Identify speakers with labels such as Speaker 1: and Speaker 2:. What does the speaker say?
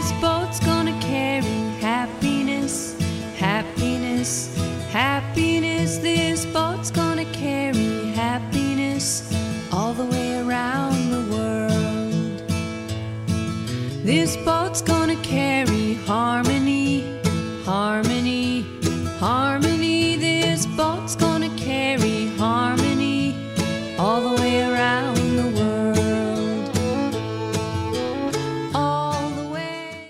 Speaker 1: This boat's gonna carry happiness, happiness, happiness. This boat's gonna carry happiness all the way around the world. This boat's gonna